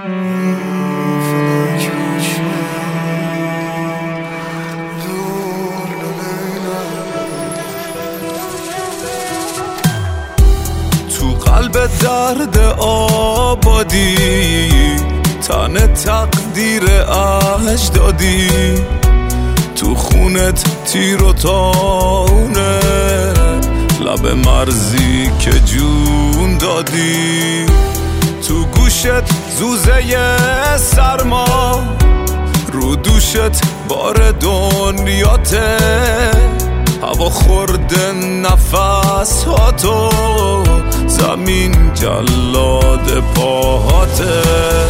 قلب درد آبادی تن تقدیر اجدادی تو خونت تیر و تاونه لب مرزی که جون دادی تو گوشت زوزه سرما رو دوشت بار دنیاته هوا خورده نفس ها تو زمین جلاد پاهاته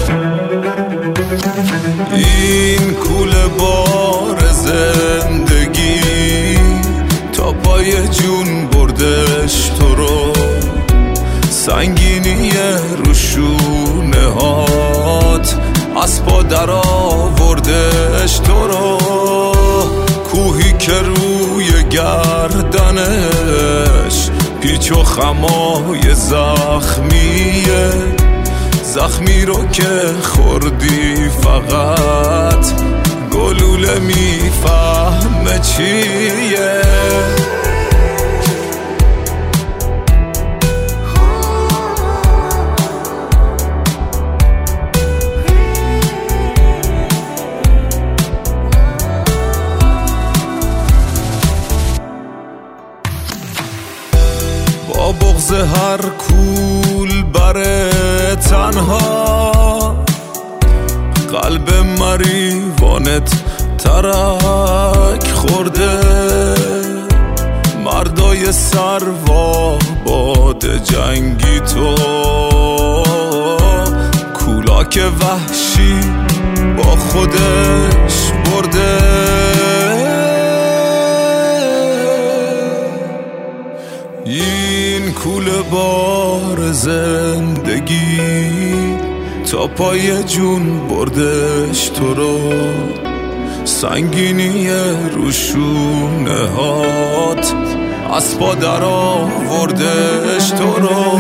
این کوله بار زندگی تا پای جون بردش تو رو سنگینی رو شونه هات از پا در آوردش تو رو کوهی که روی گردنش پیچ و خمای زخمیه زخمی رو که خوردی فقط گلوله میفهمه چیه با بغض هر کول بره تنها قلب مریوانت ترک خورده مردای سروا باد جنگی تو کولاک وحشی با خودش برده این کوله بار زندگی تا پای جون بردش تو رو سنگینی رو شونه هات از پا در آوردش تو رو